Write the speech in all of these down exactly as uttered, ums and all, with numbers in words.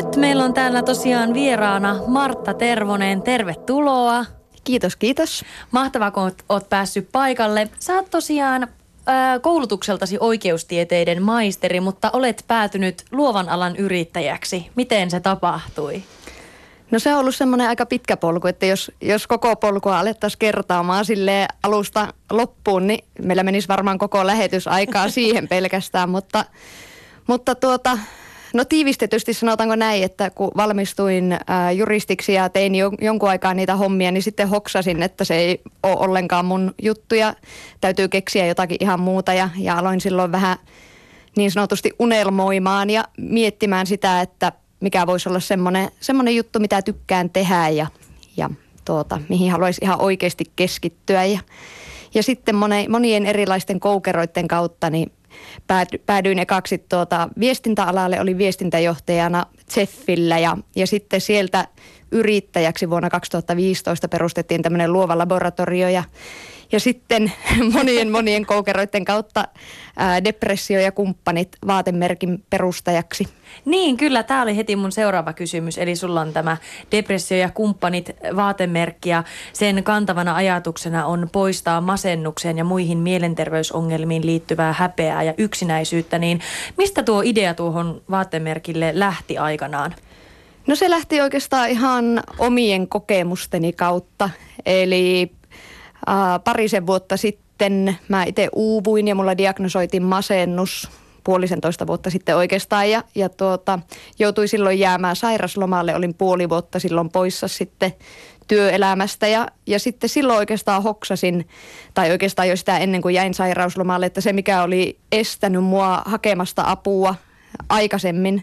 Nyt meillä on täällä tosiaan vieraana Martta Tervonen. Tervetuloa. Kiitos, kiitos. Mahtavaa, kun oot, oot päässyt paikalle. Sä oot tosiaan ää, koulutukseltasi oikeustieteiden maisteri, mutta olet päätynyt luovan alan yrittäjäksi. Miten se tapahtui? No se on ollut semmoinen aika pitkä polku, että jos, jos koko polkua alettaisiin kertaamaan silleen alusta loppuun, niin meillä menisi varmaan koko lähetysaikaa siihen pelkästään, mutta, mutta tuota, no tiivistetysti sanotaanko näin, että kun valmistuin ää, juristiksi ja tein jo, jonkun aikaa niitä hommia, niin sitten hoksasin, että se ei ole ollenkaan mun juttu ja täytyy keksiä jotakin ihan muuta ja, ja aloin silloin vähän niin sanotusti unelmoimaan ja miettimään sitä, että mikä voisi olla semmoinen, semmoinen juttu, mitä tykkään tehdä ja, ja tuota, mihin haluaisi ihan oikeasti keskittyä. Ja, ja sitten monien, monien erilaisten koukeroiden kautta niin päädyin ekaksi tuota, viestintäalalle, olin viestintäjohtajana Zeffillä ja, ja sitten sieltä yrittäjäksi vuonna kaksituhattaviisitoista perustettiin tämmöinen luova laboratorio ja Ja sitten monien monien koukeroiden kautta ää, Depressio ja kumppanit vaatemerkin perustajaksi. Niin, kyllä. Tämä oli heti mun seuraava kysymys. Eli sulla on tämä Depressio ja kumppanit vaatemerkki ja sen kantavana ajatuksena on poistaa masennukseen ja muihin mielenterveysongelmiin liittyvää häpeää ja yksinäisyyttä. Niin mistä tuo idea tuohon vaatemerkille lähti aikanaan? No se lähti oikeastaan ihan omien kokemusteni kautta. Eli Uh, parisen vuotta sitten mä itse uuvuin ja mulla diagnosoitiin masennus puolisentoista vuotta sitten oikeastaan ja, ja tuota, joutuin silloin jäämään sairaslomalle, olin puoli vuotta silloin poissa sitten työelämästä ja, ja sitten silloin oikeastaan hoksasin, tai oikeastaan jo sitä ennen kuin jäin sairauslomalle, että se mikä oli estänyt mua hakemasta apua aikaisemmin,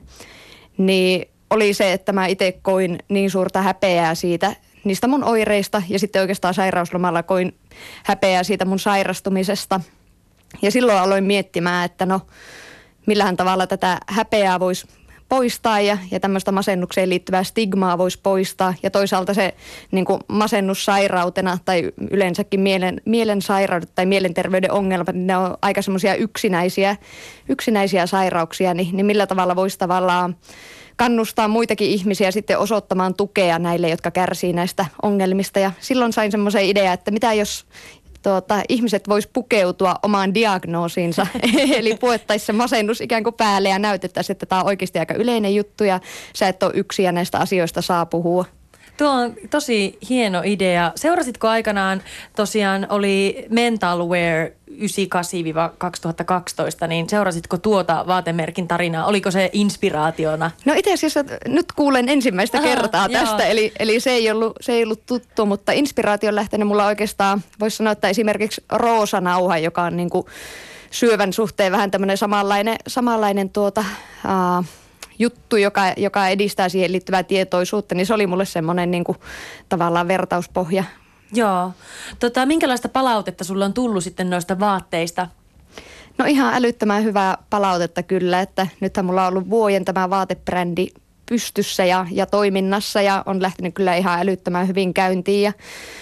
niin oli se, että mä itse koin niin suurta häpeää siitä, niistä mun oireista ja sitten oikeastaan sairauslomalla koin häpeää siitä mun sairastumisesta. Ja silloin aloin miettimään, että no millähän tavalla tätä häpeää voisi poistaa ja, ja tämmöistä masennukseen liittyvää stigmaa voisi poistaa. Ja toisaalta se niin kuin masennussairautena tai yleensäkin mielen, mielensairaudet tai mielenterveyden ongelmat, niin ne on aika semmoisia yksinäisiä, yksinäisiä sairauksia, niin, niin millä tavalla voisi tavallaan kannustaa muitakin ihmisiä sitten osoittamaan tukea näille, jotka kärsii näistä ongelmista. Ja silloin sain semmoisen idean, että mitä jos tuota, ihmiset vois pukeutua omaan diagnoosiinsa. Eli puettaisiin se masennus ikään kuin päälle ja näytettäisiin, että tämä on oikeasti aika yleinen juttu ja sä et ole yksin ja näistä asioista saa puhua. Tuo on tosi hieno idea. Seurasitko aikanaan, tosiaan oli Mental Wear yhdeksänkymmentäkahdeksan kaksituhattakaksitoista, niin seurasitko tuota vaatemerkin tarinaa? Oliko se inspiraationa? No itse asiassa nyt kuulen ensimmäistä kertaa Aha, tästä, eli, eli se, ei ollut, se ei ollut tuttu, mutta inspiraation lähtenyt mulla oikeastaan, voisi sanoa, että esimerkiksi Roosa Nauha, joka on niin kuin syövän suhteen vähän tämmöinen samanlainen, samanlainen tuota... Uh, juttu, joka, joka edistää siihen liittyvää tietoisuutta, niin se oli mulle semmoinen niin kuin tavallaan vertauspohja. Joo. Tota, minkälaista palautetta sulla on tullut sitten noista vaatteista? No ihan älyttömän hyvää palautetta kyllä, että nythän mulla on ollut vuoden tämä vaatebrändi pystyssä ja, ja toiminnassa ja on lähtenyt kyllä ihan älyttömän hyvin käyntiin ja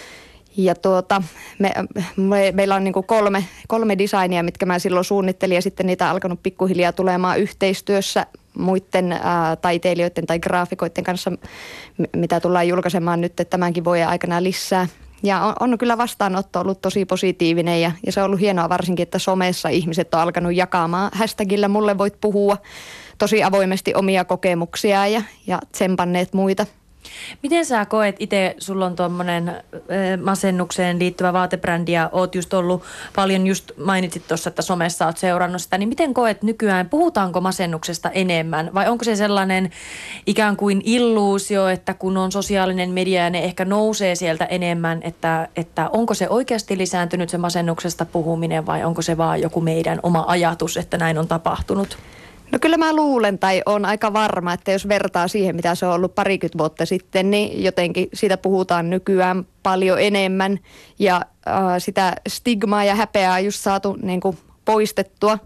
Ja tuota, me, me, meillä on niin kuin kolme, kolme designia, mitkä mä silloin suunnittelin ja sitten niitä on alkanut pikkuhiljaa tulemaan yhteistyössä muiden ää, taiteilijoiden tai graafikoiden kanssa, mitä tullaan julkaisemaan nyt tämänkin vuoden aikana lisää. Ja on, on kyllä vastaanotto ollut tosi positiivinen ja, ja se on ollut hienoa varsinkin, että somessa ihmiset on alkanut jakamaan hashtagillä mulle voit puhua tosi avoimesti omia kokemuksia ja, ja tsempanneet muita. Miten sä koet itse, sulla on tuommoinen äh, masennukseen liittyvä vaatebrändi ja oot just ollut paljon, just mainitsit tuossa, että somessa oot seurannut sitä, niin miten koet nykyään, puhutaanko masennuksesta enemmän vai onko se sellainen ikään kuin illuusio, että kun on sosiaalinen media ja ne ehkä nousee sieltä enemmän, että, että onko se oikeasti lisääntynyt se masennuksesta puhuminen vai onko se vaan joku meidän oma ajatus, että näin on tapahtunut? No kyllä mä luulen tai on aika varma, että jos vertaa siihen, mitä se on ollut parikymmentä vuotta sitten, niin jotenkin siitä puhutaan nykyään paljon enemmän ja äh, sitä stigmaa ja häpeää on just saatu niin kuin poistettua.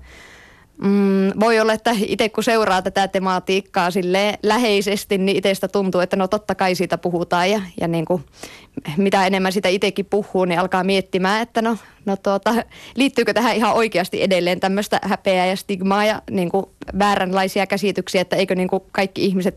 Mm, voi olla, että itse kun seuraa tätä tematiikkaa silleen läheisesti, niin itsestä tuntuu, että no totta kai siitä puhutaan ja, ja niin kuin, mitä enemmän sitä itsekin puhuu, niin alkaa miettimään, että no, no tuota, liittyykö tähän ihan oikeasti edelleen tämmöistä häpeää ja stigmaa ja niin kuin vääränlaisia käsityksiä, että eikö niin kuin kaikki ihmiset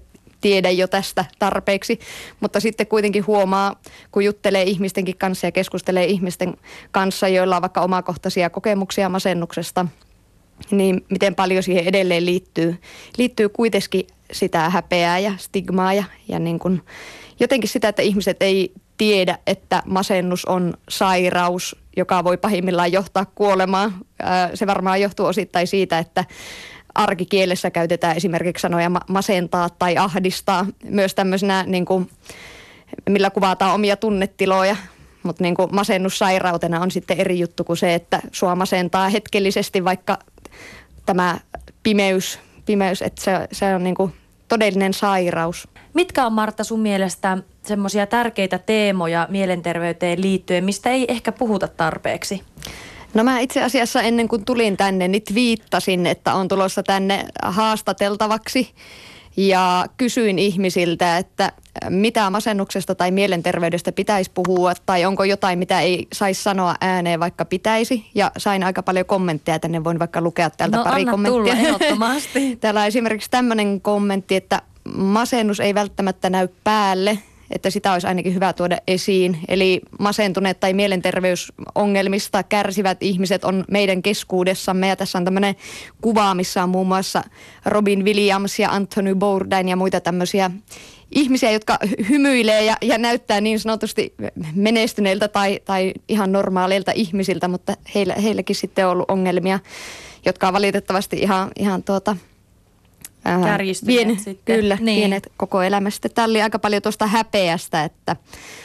tiedä jo tästä tarpeeksi, mutta sitten kuitenkin huomaa, kun juttelee ihmistenkin kanssa ja keskustelee ihmisten kanssa, joilla on vaikka omakohtaisia kokemuksia masennuksesta, niin miten paljon siihen edelleen liittyy, liittyy kuitenkin sitä häpeää ja stigmaa ja, ja niin kuin jotenkin sitä, että ihmiset ei tiedä, että masennus on sairaus, joka voi pahimmillaan johtaa kuolemaan. Se varmaan johtuu osittain siitä, että arkikielessä käytetään esimerkiksi sanoja masentaa tai ahdistaa myös tämmöisenä, niin kuin, millä kuvataan omia tunnetiloja. Mutta niin kuin masennussairautena on sitten eri juttu kuin se, että sua masentaa hetkellisesti vaikka tämä pimeys, pimeys että se, se on niin kuin todellinen sairaus. Mitkä on, Martta, sun mielestä semmoisia tärkeitä teemoja mielenterveyteen liittyen, mistä ei ehkä puhuta tarpeeksi? No mä itse asiassa ennen kuin tulin tänne, niin viittasin, että on tulossa tänne haastateltavaksi ja kysyin ihmisiltä, että mitä masennuksesta tai mielenterveydestä pitäisi puhua tai onko jotain, mitä ei saisi sanoa ääneen, vaikka pitäisi. Ja sain aika paljon kommentteja tänne, voin vaikka lukea täältä no, pari anna kommenttia. Tulla, ehdottomasti. Täällä on esimerkiksi tämmöinen kommentti, että masennus ei välttämättä näy päälle, että sitä olisi ainakin hyvä tuoda esiin. Eli masentuneet tai mielenterveysongelmista kärsivät ihmiset on meidän keskuudessamme. Ja tässä on tämmöinen kuva, missä on muun muassa Robin Williams ja Anthony Bourdain ja muita tämmöisiä ihmisiä, jotka hymyilee ja, ja näyttää niin sanotusti menestyneiltä tai, tai ihan normaaleilta ihmisiltä, mutta heillä, heilläkin sitten on ollut ongelmia, jotka on valitettavasti ihan, ihan tuota... Kärjistyneet Pien, sitten. Kyllä, niin. pienet koko elämästä. Täällä oli aika paljon tuosta häpeästä, että,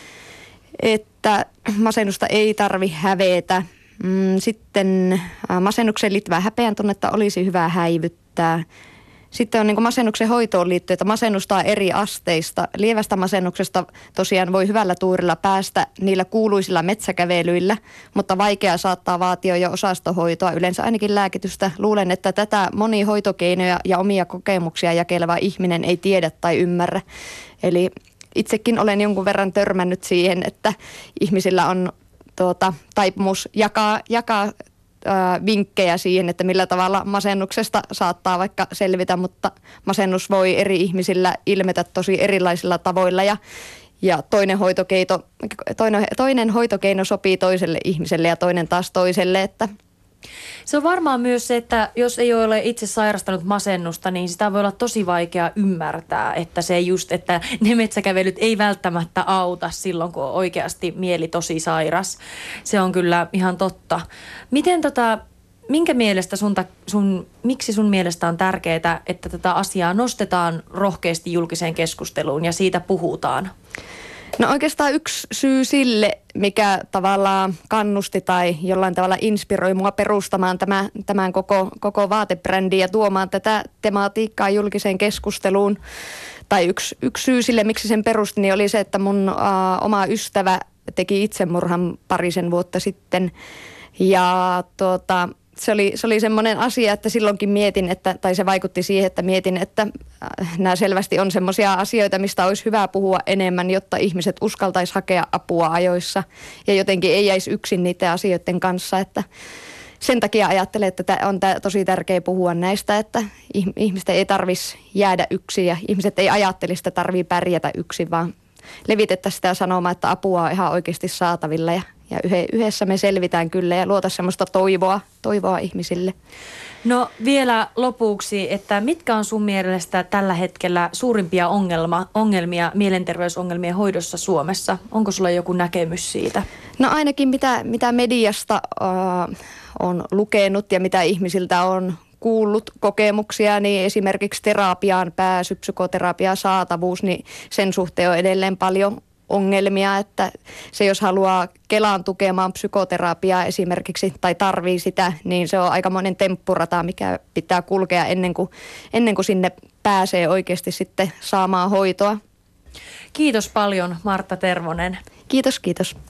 että masennusta ei tarvi hävetä. Sitten masennukseen liittyvää häpeän tunnetta olisi hyvä häivyttää. Sitten on niin kuin masennuksen hoitoon liittyen, että masennusta on eri asteista. Lievästä masennuksesta tosiaan voi hyvällä tuurilla päästä niillä kuuluisilla metsäkävelyillä, mutta vaikea saattaa vaatia jo osastohoitoa, yleensä ainakin lääkitystä. Luulen, että tätä monia hoitokeinoja ja omia kokemuksia jakeleva ihminen ei tiedä tai ymmärrä. Eli itsekin olen jonkun verran törmännyt siihen, että ihmisillä on tuota, taipumus jakaa, jakaa vinkkejä siihen, että millä tavalla masennuksesta saattaa vaikka selvitä, mutta masennus voi eri ihmisillä ilmetä tosi erilaisilla tavoilla ja, ja toinen, hoitokeino, toinen, toinen hoitokeino sopii toiselle ihmiselle ja toinen taas toiselle, että se on varmaan myös se, että jos ei ole itse sairastanut masennusta, niin sitä voi olla tosi vaikea ymmärtää, että se just, että ne metsäkävelyt ei välttämättä auta silloin, kun on oikeasti mieli tosi sairas. Se on kyllä ihan totta. Miten tota, minkä mielestä sun, sun, miksi sun mielestä on tärkeää, että tätä asiaa nostetaan rohkeasti julkiseen keskusteluun ja siitä puhutaan? No oikeastaan yksi syy sille, mikä tavallaan kannusti tai jollain tavalla inspiroi mua perustamaan tämän, tämän koko, koko vaatebrändin ja tuomaan tätä tematiikkaa julkiseen keskusteluun. Tai yksi, yksi syy sille, miksi sen perustin, niin oli se, että mun ä, oma ystävä teki itsemurhan parisen vuotta sitten. Ja tuota... Se oli, se oli semmoinen asia, että silloinkin mietin, että, tai se vaikutti siihen, että mietin, että nämä selvästi on semmoisia asioita, mistä olisi hyvä puhua enemmän, jotta ihmiset uskaltaisi hakea apua ajoissa ja jotenkin ei jäisi yksin niiden asioiden kanssa, että sen takia ajattelen, että tämä on tosi tärkeä puhua näistä, että ihmisten ei tarvitsisi jäädä yksin ja ihmiset ei ajattelisi, että tarvitsee pärjätä yksin, vaan levitettäisiin sitä sanomaa, että apua on ihan oikeasti saatavilla ja, ja yhdessä me selvitään kyllä ja luota semmoista toivoa, toivoa ihmisille. No vielä lopuksi, että mitkä on sun mielestä tällä hetkellä suurimpia ongelma, ongelmia mielenterveysongelmien hoidossa Suomessa? Onko sulla joku näkemys siitä? No ainakin mitä, mitä mediasta äh, on lukenut ja mitä ihmisiltä on kuullut kokemuksia, niin esimerkiksi terapiaan pääsy, psykoterapian saatavuus, niin sen suhteen on edelleen paljon ongelmia, että se jos haluaa Kelan tukemaan psykoterapiaa esimerkiksi tai tarvii sitä, niin se on aikamoinen temppurata, mikä pitää kulkea ennen kuin, ennen kuin sinne pääsee oikeasti sitten saamaan hoitoa. Kiitos paljon, Martta Tervonen. Kiitos, kiitos.